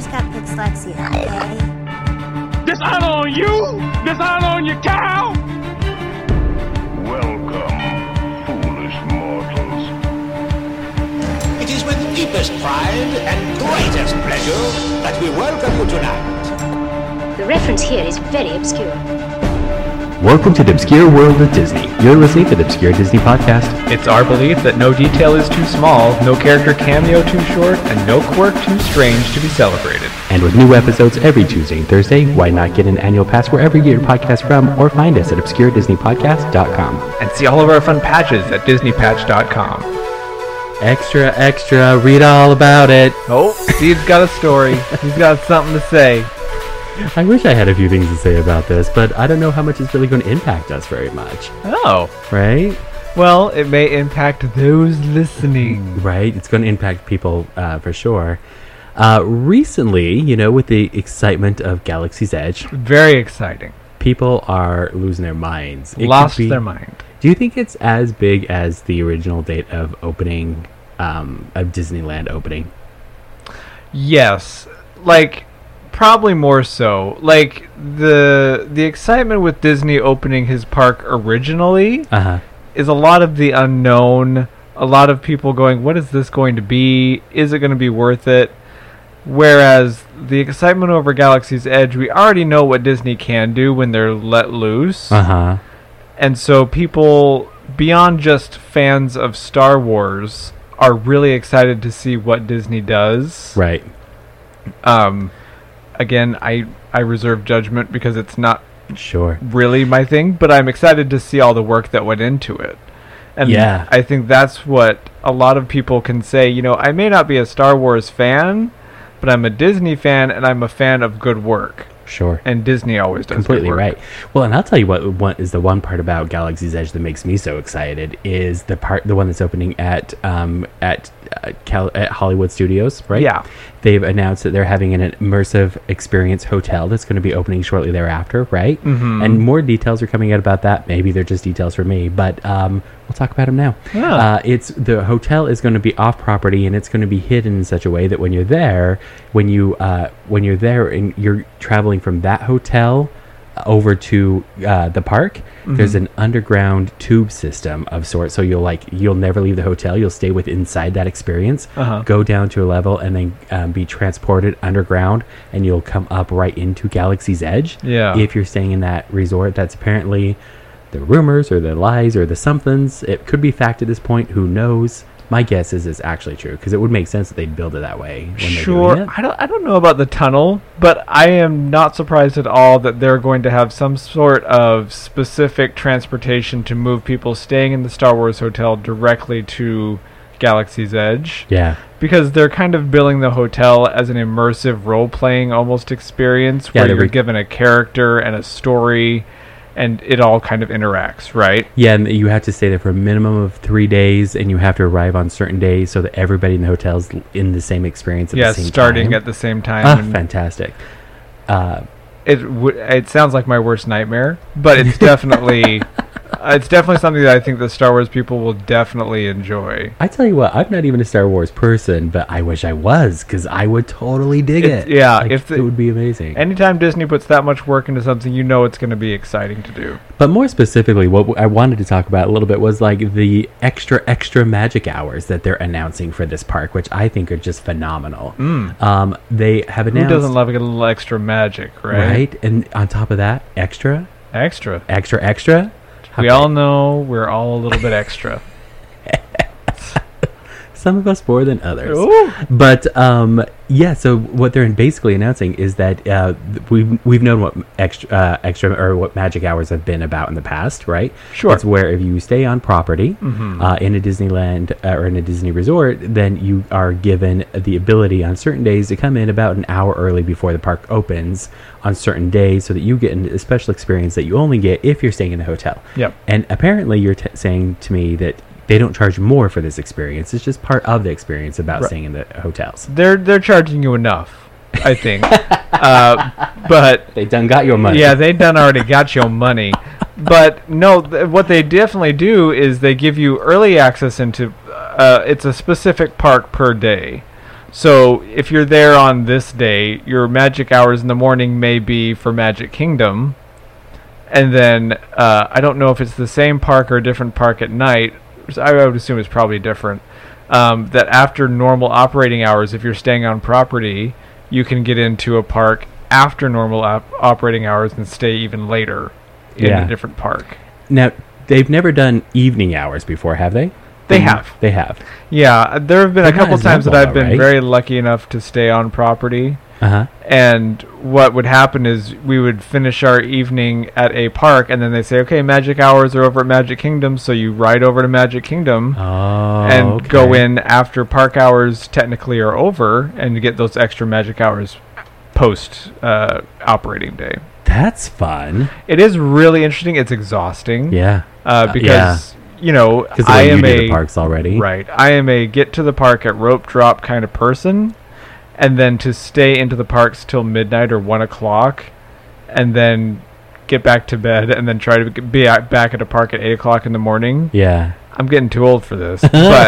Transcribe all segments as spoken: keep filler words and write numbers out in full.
just got dyslexia, okay? Dishonor on you! Dishonor on your cow! Welcome, foolish mortals. It is with deepest pride and greatest pleasure that we welcome you tonight. The reference here is very obscure. Welcome to the Obscure World of Disney. You're listening to the Obscure Disney Podcast. It's our belief that no detail is too small, no character cameo too short, and no quirk too strange to be celebrated. And with new episodes every Tuesday and Thursday, why not get an annual pass wherever you get your podcast from, or find us at obscure disney podcast dot com. And see all of our fun patches at disney patch dot com. Extra, extra, read all about it. Oh, Steve's got a story. He's got something to say. I wish I had a few things to say about this, but I don't know how much it's really going to impact us very much. Oh. Right? Well, it may impact those listening. Right? It's going to impact people uh, for sure. Uh, recently, you know, with the excitement of Galaxy's Edge, very exciting. People are losing their minds. It Lost be, their mind. Do you think it's as big as the original date of opening, um, of Disneyland opening? Yes. Like... Probably more so. Like, the the excitement with Disney opening his park originally uh-huh. is a lot of the unknown. A lot of people going, what is this going to be? Is it going to be worth it? Whereas the excitement over Galaxy's Edge, we already know what Disney can do when they're let loose. Uh-huh. And so people, beyond just fans of Star Wars, are really excited to see what Disney does. Right. Um... Again, I, I reserve judgment because it's not sure really my thing, but I'm excited to see all the work that went into it. And yeah. I think that's what a lot of people can say. You know, I may not be a Star Wars fan, but I'm a Disney fan, and I'm a fan of good work. Sure. And Disney always does completely good work. Right. Well, and I'll tell you what, what is the one part about Galaxy's Edge that makes me so excited is the part, the one that's opening at um at uh, Cal- at Hollywood Studios, right? Yeah. They've announced that they're having an immersive experience hotel that's going to be opening shortly thereafter, right? Mm-hmm. And more details are coming out about that. Maybe they're just details for me, but um, we'll talk about them now. Yeah. Uh, it's the hotel is going to be off property, and it's going to be hidden in such a way that when you're there, when you uh, when you're there and you're traveling from that hotel over to uh, the park, mm-hmm. there's an underground tube system of sorts. So you'll like you'll never leave the hotel. You'll stay with inside that experience, uh-huh. go down to a level, and then um, be transported underground, and you'll come up right into Galaxy's Edge. Yeah. If you're staying in that resort, that's apparently the rumors or the lies or the somethings. It could be fact at this point. Who knows? My guess is it's actually true because it would make sense that they'd build it that way. When sure, they're doing it. I don't. I don't know about the tunnel, but I am not surprised at all that they're going to have some sort of specific transportation to move people staying in the Star Wars hotel directly to Galaxy's Edge. Yeah, because they're kind of billing the hotel as an immersive role-playing almost experience yeah, where you're re- given a character and a story. And it all kind of interacts, right? Yeah, and you have to stay there for a minimum of three days, and you have to arrive on certain days so that everybody in the hotel's in the same experience at yeah, the same time. Yeah, starting at the same time. Ah, fantastic. Uh, it w- it sounds like my worst nightmare, but it's definitely it's definitely something that I think the Star Wars people will definitely enjoy. I tell you what, I'm not even a Star Wars person, but I wish I was, because I would totally dig it's, it. Yeah, like, if the, it would be amazing. Anytime Disney puts that much work into something, you know it's going to be exciting to do. But more specifically, what w- I wanted to talk about a little bit was like the extra, extra magic hours that they're announcing for this park, which I think are just phenomenal. Mm. Um, they have announced... Who doesn't love a little extra magic, right? Right, and on top of that, extra... Extra. Extra, extra... We all know we're all a little bit extra. Some of us more than others. Ooh. But um, yeah, so what they're basically announcing is that uh, we've we've known what extra uh, extra or what magic hours have been about in the past, right? Sure. It's where if you stay on property mm-hmm. uh, in a Disneyland uh, or in a Disney resort, then you are given the ability on certain days to come in about an hour early before the park opens on certain days, so that you get a special experience that you only get if you're staying in a hotel. Yep. And apparently, you're t- saying to me that they don't charge more for this experience. It's just part of the experience about right. staying in the hotels. They're they're charging you enough, I think. uh, but they done got your money. Yeah, they done already got your money. But no, th- what they definitely do is they give you early access into. Uh, it's a specific park per day. So if you're there on this day, your magic hours in the morning may be for Magic Kingdom. And then uh, I don't know if it's the same park or a different park at night. I would assume it's probably different. Um, that after normal operating hours, if you're staying on property, you can get into a park after normal op- operating hours and stay even later in Yeah. a different park. Now, they've never done evening hours before, have they? They have. They have. Yeah, there have been They're a not couple as times that normal, I've been right? very lucky enough to stay on property. Uh-huh. And what would happen is we would finish our evening at a park, and then they say, okay, magic hours are over at Magic Kingdom, so you ride over to Magic Kingdom Oh, and okay. go in after park hours technically are over, and you get those extra magic hours post uh, operating day. That's fun. It is really interesting. It's exhausting. Yeah. Uh, Uh, because, you know, Because I you am do a... the parks already. Right. I am a get to the park at rope drop kind of person, and then to stay into the parks till midnight or one o'clock, and then get back to bed, and then try to g- be at, back at a park at eight o'clock in the morning. Yeah. I'm getting too old for this,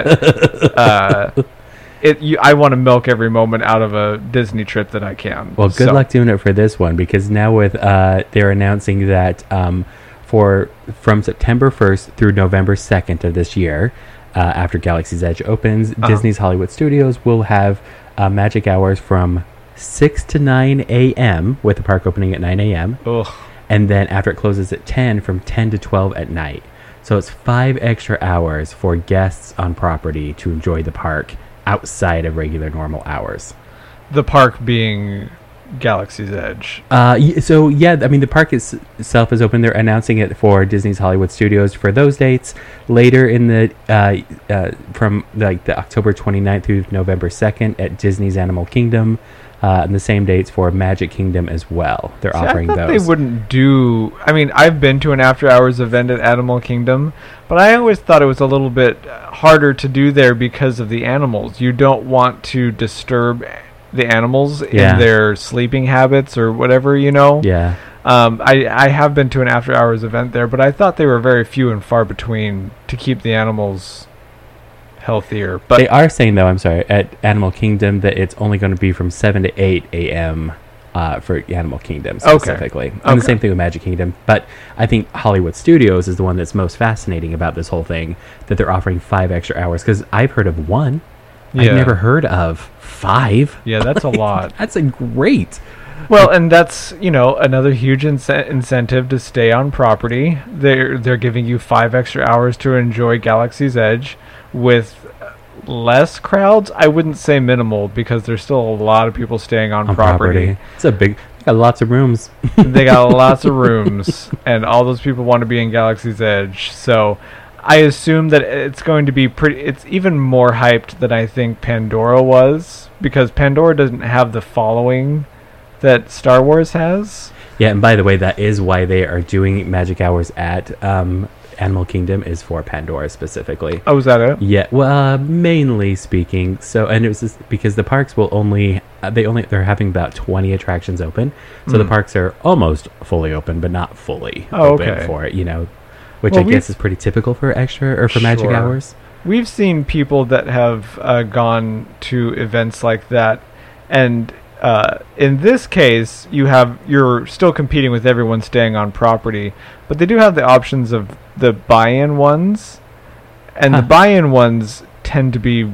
but uh, it. You, I want to milk every moment out of a Disney trip that I can. Well, good So, luck doing it for this one, because now with uh, they're announcing that um, for from September first through November second of this year, uh, after Galaxy's Edge opens, Uh-huh. Disney's Hollywood Studios will have uh, magic hours from six to nine a.m. with the park opening at nine a.m. Ugh. and then after it closes at ten, from ten to twelve at night. So it's five extra hours for guests on property to enjoy the park outside of regular normal hours. The park being Galaxy's Edge. Uh, y- so yeah, I mean the park is, itself is open. They're announcing it for Disney's Hollywood Studios for those dates later in the uh, uh, from like the October twenty-ninth through November second at Disney's Animal Kingdom, uh, and the same dates for Magic Kingdom as well. They're See, offering I thought those. they wouldn't do. I mean, I've been to an after hours event at Animal Kingdom, but I always thought it was a little bit harder to do there because of the animals. You don't want to disturb the animals Yeah. in their sleeping habits or whatever, you know. Yeah. Um, I I have been to an after hours event there, but I thought they were very few and far between to keep the animals healthier. But They are saying though, I'm sorry, at Animal Kingdom that it's only going to be from seven to eight a.m. Uh, for Animal Kingdom Okay. specifically. And Okay. the same thing with Magic Kingdom. But I think Hollywood Studios is the one that's most fascinating about this whole thing, that they're offering five extra hours. Because I've heard of one. Yeah. I've never heard of five. yeah, that's a lot. That's a great. Well, and that's, you know, another huge ince- incentive to stay on property. They're they're giving you five extra hours to enjoy Galaxy's Edge with less crowds. I wouldn't say minimal, because there's still a lot of people staying on, On property. property. It's a big. They got lots of rooms. They got lots of rooms, and all those people want to be in Galaxy's Edge. So I assume that it's going to be pretty. It's even more hyped than I think Pandora was, because Pandora doesn't have the following that Star Wars has. Yeah, and by the way, that is why they are doing magic hours at um, Animal Kingdom, is for Pandora specifically. Oh, is that it? Yeah, well, uh, mainly speaking. So, and it was just because the parks will only uh, they only they're having about twenty attractions open, so the Mm. parks are almost fully open, but not fully Oh, open okay. for it. You know, which Well, I we've- guess is pretty typical for extra or for magic Sure. hours. We've seen people that have uh, gone to events like that, and uh, in this case, you have you're still competing with everyone staying on property, but they do have the options of the buy-in ones, and Huh. the buy-in ones tend to be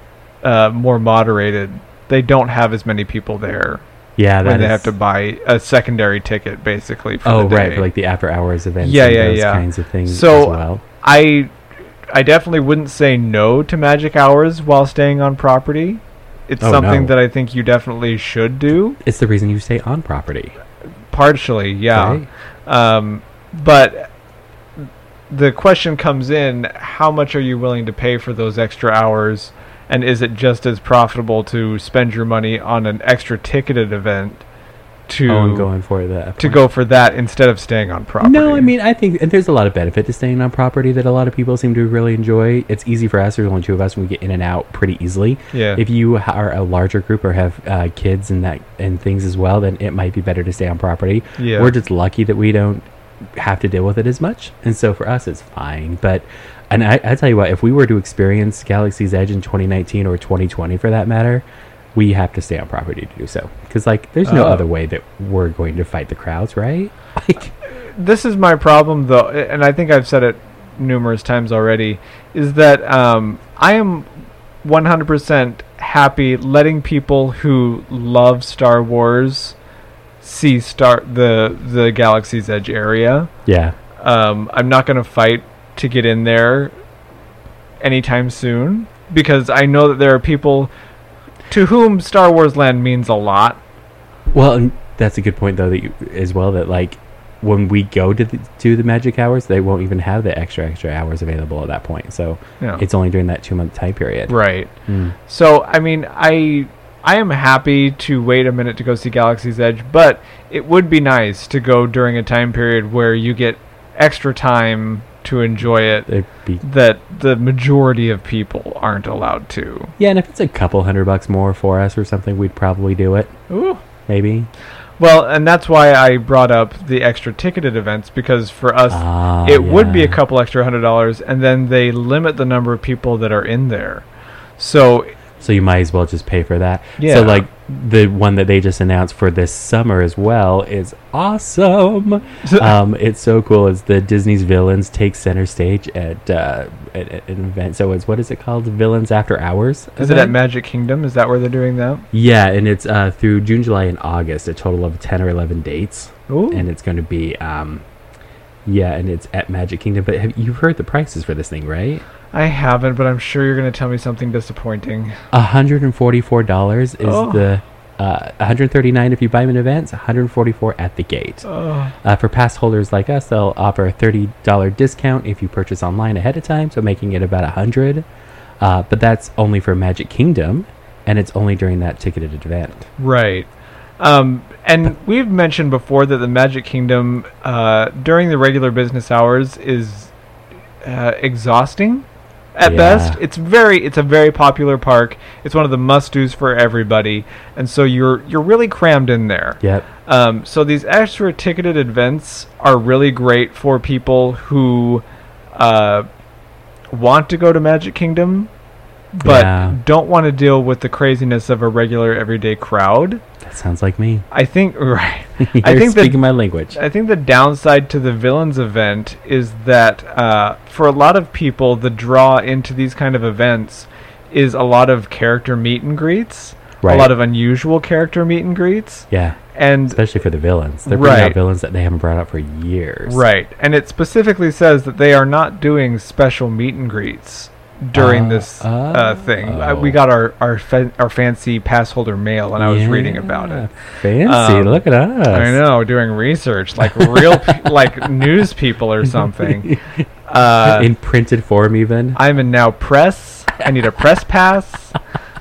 uh, more moderated. They don't have as many people there Yeah, that when they is- have to buy a secondary ticket, basically. For Oh, the right, day. for like the after hours events. Yeah, and yeah, those yeah. kinds of things So, as well. I I definitely wouldn't say no to magic hours while staying on property. It's Oh, something no. that I think you definitely should do. It's the reason you stay on property. Partially, yeah. Right. Um, but the question comes in, how much are you willing to pay for those extra hours? And is it just as profitable to spend your money on an extra ticketed event to Oh, I'm going for that. to go for that instead of staying on property? No, I mean, I think and there's a lot of benefit to staying on property that a lot of people seem to really enjoy. It's easy for us. There's only two of us, and we get in and out pretty easily. Yeah. If you ha- are a larger group or have uh, kids and that and things as well, then it might be better to stay on property. Yeah. We're just lucky that we don't have to deal with it as much, and so for us, it's fine. But and I, I tell you what, if we were to experience Galaxy's Edge in twenty nineteen or twenty twenty, for that matter, we have to stay on property to do so. Because, like, there's no Oh. other way that we're going to fight the crowds, right? Like, This is my problem, though, and I think I've said it numerous times already, is that um, I am one hundred percent happy letting people who love Star Wars see Star the the Galaxy's Edge area. yeah. Um, I'm not going to fight to get in there anytime soon because I know that there are people to whom Star Wars Land means a lot. Well, and that's a good point, though, that you, as well, that, like, when we go to the, to the magic hours, they won't even have the extra, extra hours available at that point. So Yeah. it's only during that two-month time period. Right. Mm. So, I mean, I I am happy to wait a minute to go see Galaxy's Edge, but it would be nice to go during a time period where you get extra time to enjoy it It'd be, that the majority of people aren't allowed to. yeah, and if it's a couple hundred bucks more for us or something, we'd probably do it. Ooh. Maybe. Well, and that's why I brought up the extra ticketed events, because for us, Ah, it would be a yeah. couple extra hundred dollars, and then they limit the number of people that are in there. So, So you might as well just pay for that. Yeah. So, like, the one that they just announced for this summer as well is awesome. um, it's so cool. It's the Disney's Villains take center stage at, uh, at, at an event. So it's, what is it called? Villains After Hours? is it at event? Magic Kingdom? Is that where they're doing that? Yeah, and it's uh, through June, July, and August, a total of ten or eleven dates. Ooh. And it's going to be, um, yeah, and it's at Magic Kingdom. But have, you've heard the prices for this thing, right? I haven't, but I'm sure you're going to tell me something disappointing. one hundred forty-four dollars is Oh. the... Uh, one hundred thirty-nine dollars if you buy them in advance, one hundred forty-four dollars at the gate. Oh. Uh, for pass holders like us, they'll offer a thirty dollars discount if you purchase online ahead of time, so making it about one hundred dollars. Uh, but that's only for Magic Kingdom, and it's only during that ticketed event. Right. Um, and we've mentioned before that the Magic Kingdom, uh, during the regular business hours, is uh, exhausting at Yeah. best. It's very, it's a very popular park. It's one of the must-dos for everybody, and so you're you're really crammed in there. Yep. Um, so these extra ticketed events are really great for people who uh, want to go to Magic Kingdom, but Yeah. don't want to deal with the craziness of a regular everyday crowd. That sounds like me. I think right. You're I think speaking that my language. I think the downside to the Villains event is that uh, for a lot of people, the draw into these kind of events is a lot of character meet and greets, Right. a lot of unusual character meet and greets, Yeah. and Especially for the villains. They're bringing Right. out villains that they haven't brought out for years. right. And it specifically says that they are not doing special meet and greets during Uh, this uh, thing. Uh, we oh. got our our, fa- our fancy pass holder mail, and I was reading about Yeah. it. Fancy. Um, Look at us. I know, doing research like real, pe- like news people or something. Uh, In printed form, even. I'm in now press. I need a press pass.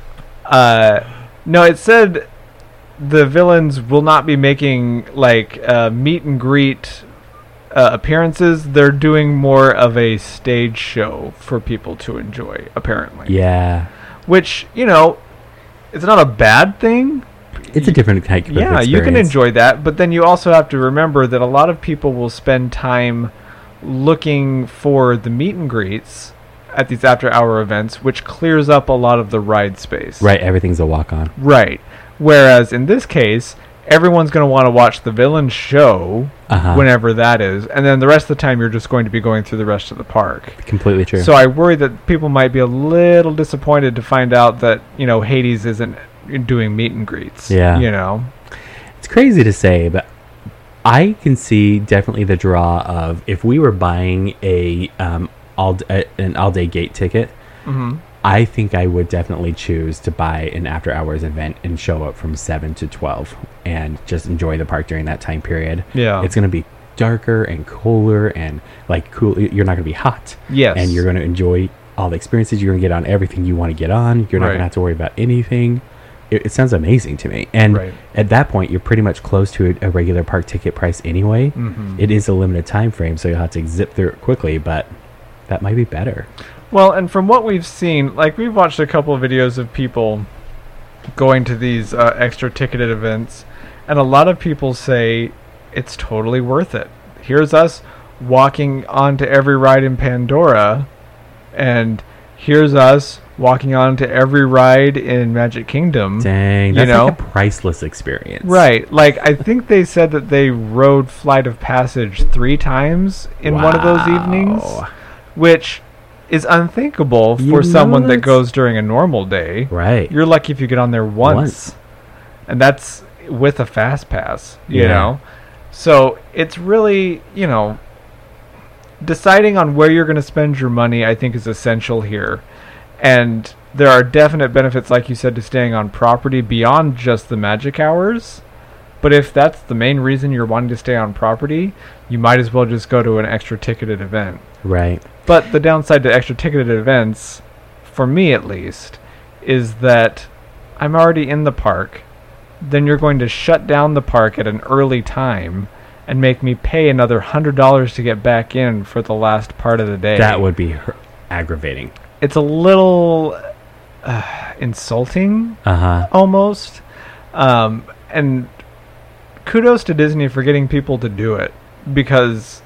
Uh, no, it said the villains will not be making like uh, meet and greet uh, appearances. They're doing more of a stage show for people to enjoy, apparently. Yeah. Which, you know, it's not a bad thing. It's a different type of Yeah, you can experience. enjoy that, but then you also have to remember that a lot of people will spend time looking for the meet and greets at these after hour events, which clears up a lot of the ride space. Right, everything's a walk on. Right. Whereas in this case, everyone's going to want to watch the villain show Uh-huh. whenever that is, and then the rest of the time you're just going to be going through the rest of the park. Completely true. So I worry that people might be a little disappointed to find out that, you know, Hades isn't doing meet and greets. Yeah. You know? It's crazy to say, but I can see definitely the draw of if we were buying a um all d- a, an all day gate ticket. Mm-hmm. I think I would definitely choose to buy an after hours event and show up from seven to twelve and just enjoy the park during that time period. Yeah. It's going to be darker and cooler and like cool. You're not going to be hot. Yes. And you're going to enjoy all the experiences. You're going to get on everything you want to get on. You're not Right. going to have to worry about anything. It, it sounds amazing to me. And Right. at that point, you're pretty much close to a, a regular park ticket price anyway. Mhm. It is a limited time frame, so you'll have to zip through it quickly, but that might be better. Well, and from what we've seen, like we've watched a couple of videos of people going to these uh, extra ticketed events, and a lot of people say it's totally worth it. Here's us walking onto every ride in Pandora, and here's us walking on to every ride in Magic Kingdom. Dang, you that's know? like a priceless experience. Right. Like, I think they said that they rode Flight of Passage three times in one of those evenings, Wow. which is unthinkable for You know someone that that's- goes during a normal day. Right. You're lucky if you get on there once. Once. And that's with a fast pass, you Yeah. know? So it's really, you know, deciding on where you're going to spend your money, I think, is essential here. And there are definite benefits, like you said, to staying on property beyond just the magic hours. But if that's the main reason you're wanting to stay on property, you might as well just go to an extra ticketed event. Right. But the downside to extra ticketed events, for me at least, is that I'm already in the park. Then you're going to shut down the park at an early time and make me pay another one hundred dollars to get back in for the last part of the day. That would be her- aggravating. It's a little uh, insulting, Uh-huh. almost. Um, and kudos to Disney for getting people to do it. Because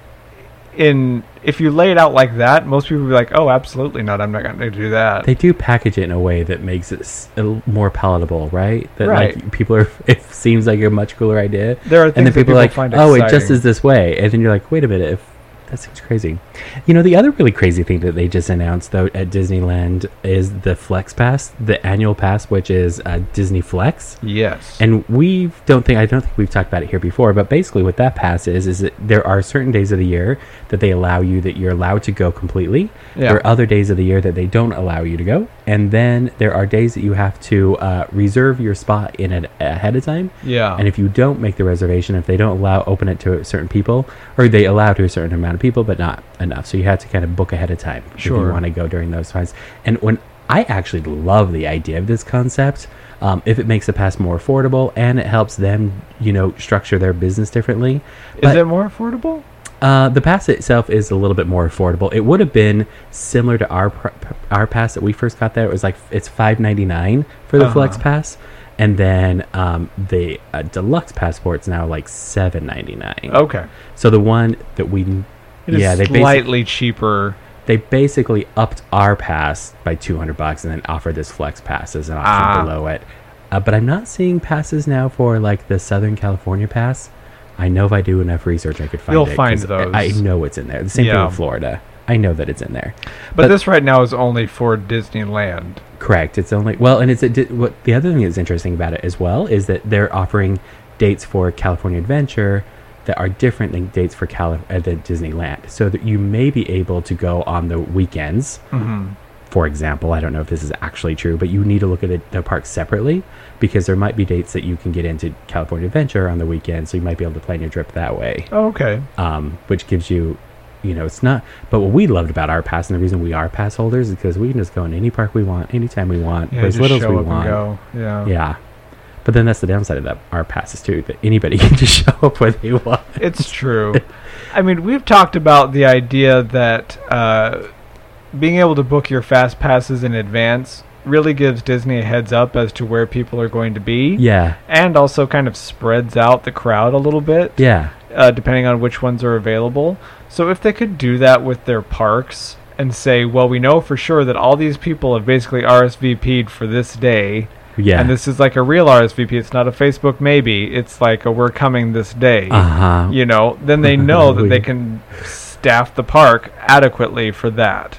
in if you lay it out like that, most people would be like, oh, absolutely not, I'm not going to do that. They do package it in a way that makes it s- a l- more palatable, right? That Right. like people are. It seems like a much cooler idea. There are and things then that people are like, find "Oh, it just exciting. is this way," and then you're like, "Wait a minute, if that seems crazy." You know, the other really crazy thing that they just announced though at Disneyland is the Flex Pass, the annual pass, which is uh, Disney Flex. Yes. And we don't think I don't think we've talked about it here before, but basically what that pass is is that there are certain days of the year that they allow you that you're allowed to go completely. Yeah. There are other days of the year that they don't allow you to go, and then there are days that you have to uh, reserve your spot in it ahead of time. Yeah. And if you don't make the reservation, if they don't allow open it to certain people, or they allow to a certain amount of people, but not enough, so you have to kind of book ahead of time if Sure. you want to go during those times. And when I actually love the idea of this concept, um, if it makes the pass more affordable and it helps them, you know, structure their business differently. Is But, it more affordable? Uh, the pass itself is a little bit more affordable. It would have been similar to our pr- our pass that we first got there. It was like it's five ninety-nine for the Uh-huh. Flex Pass, and then um, the uh, Deluxe Passport's now like seven ninety-nine. Okay. So the one that we, It is yeah, they basically slightly cheaper. they basically upped our pass by two hundred bucks and then offered this Flex Pass as an option Ah. below it. Uh, but I'm not seeing passes now for like the Southern California pass. I know if I do enough research, I could find You'll it. find 'cause those. I, I know it's in there. The same thing Yeah. with Florida. I know that it's in there. But, this right now is only for Disneyland. Correct. It's only well, and it's a, di- what the other thing that's interesting about it as well is that they're offering dates for California Adventure that are different than dates for Cali- uh, the Disneyland, so that you may be able to go on the weekends. Mm-hmm. For example, I don't know if this is actually true, but you need to look at it, the parks separately because there might be dates that you can get into California Adventure on the weekend, so you might be able to plan your trip that way. Oh, okay. Um, which gives you, you know, it's not. But what we loved about our pass, and the reason we are pass holders, is because we can just go in any park we want, anytime we want, Yeah, for as just little as show we up want. and go. Yeah. Yeah. But then that's the downside of that our passes too, that anybody can just show up when they want. It's true. I mean, we've talked about the idea that uh, being able to book your fast passes in advance really gives Disney a heads up as to where people are going to be. Yeah. And also kind of spreads out the crowd a little bit. Yeah. Uh, depending on which ones are available. So if they could do that with their parks and say, well, we know for sure that all these people have basically R S V P'd for this day. Yeah. And this is like a real R S V P. It's not a Facebook maybe. It's like a we're coming this day. Uh-huh. You know, then they know that they can staff the park adequately for that.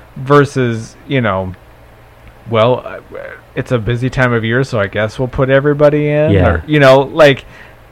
Versus, you know, well, uh, it's a busy time of year, so I guess we'll put everybody in. Yeah. Or, you know, like,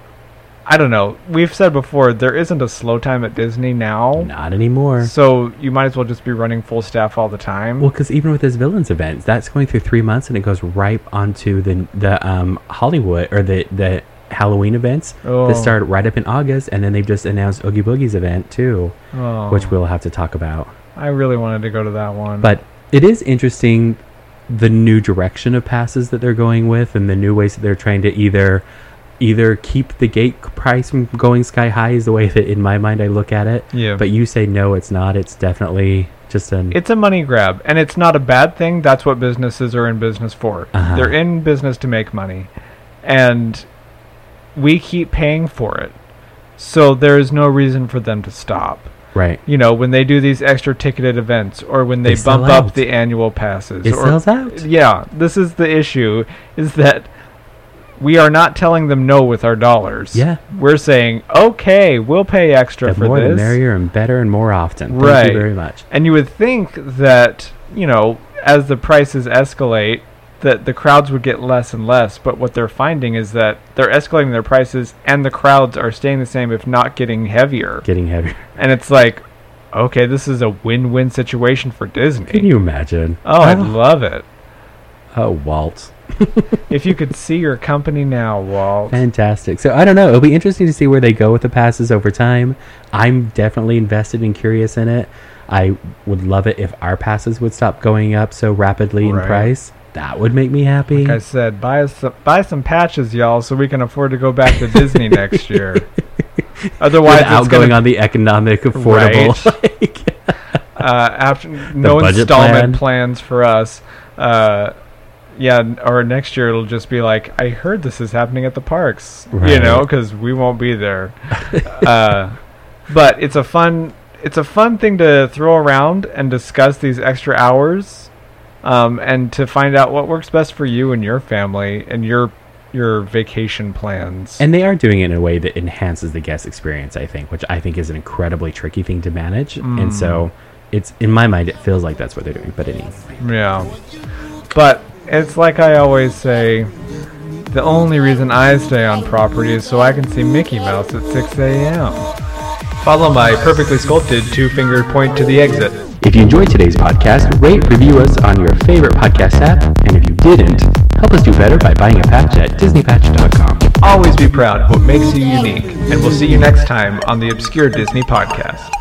I don't know. We've said before, there isn't a slow time at Disney now. Not anymore. So you might as well just be running full staff all the time. Well, because even with this Villains event, that's going through three months, and it goes right onto the the um, Hollywood or the the Halloween events Oh. that start right up in August, and then they've just announced Oogie Boogie's event too, Oh. which we'll have to talk about. I really wanted to go to that one. But it is interesting the new direction of passes that they're going with, and the new ways that they're trying to either either keep the gate price from going sky high is the way that in my mind I look at it. Yeah. But you say no, it's not. It's definitely just an It's a money grab, and it's not a bad thing. That's what businesses are in business for. Uh-huh. They're in business to make money, and we keep paying for it. So there is no reason for them to stop. Right. You know, when they do these extra ticketed events, or when they, They bump sell up out. the annual passes. It or, sells out. Yeah, this is the issue, is that we are not telling them no with our dollars. Yeah. We're saying, okay, we'll pay extra The for more this. the merrier and better and more often. Thank Right. you very much. And you would think that, you know, as the prices escalate, that the crowds would get less and less. But what they're finding is that they're escalating their prices and the crowds are staying the same, if not getting heavier. Getting heavier. And it's like, okay, this is a win-win situation for Disney. Can you imagine? Oh, I'd love it. Oh, Walt. If you could see your company now, Walt. Fantastic. So I don't know. It'll be interesting to see where they go with the passes over time. I'm definitely invested and curious in it. I would love it if our passes would stop going up so rapidly in Right. price. That would make me happy. Like I said, buy us some, buy some patches, y'all, so we can afford to go back to Disney next year. Otherwise, Without it's going gonna, on the economic, affordable. like- uh, after no budget installment plan. plans for us. Uh, yeah, n- or next year it'll just be like, I heard this is happening at the parks, you Right. know, because we won't be there. uh, but it's a fun, it's a fun thing to throw around and discuss these extra hours, um, and to find out what works best for you and your family and your your vacation plans. And they are doing it in a way that enhances the guest experience, I think, which I think is an incredibly tricky thing to manage. Mm. And so it's, in my mind, it feels like that's what they're doing. But anyway. Yeah. But it's like I always say, the only reason I stay on property is so I can see Mickey Mouse at six a.m. Follow my perfectly sculpted two-fingered point to the exit. If you enjoyed today's podcast, rate, review us on your favorite podcast app. And if you didn't, help us do better by buying a patch at disney patch dot com. Always be proud of what makes you unique, and we'll see you next time on the Obscure Disney Podcast.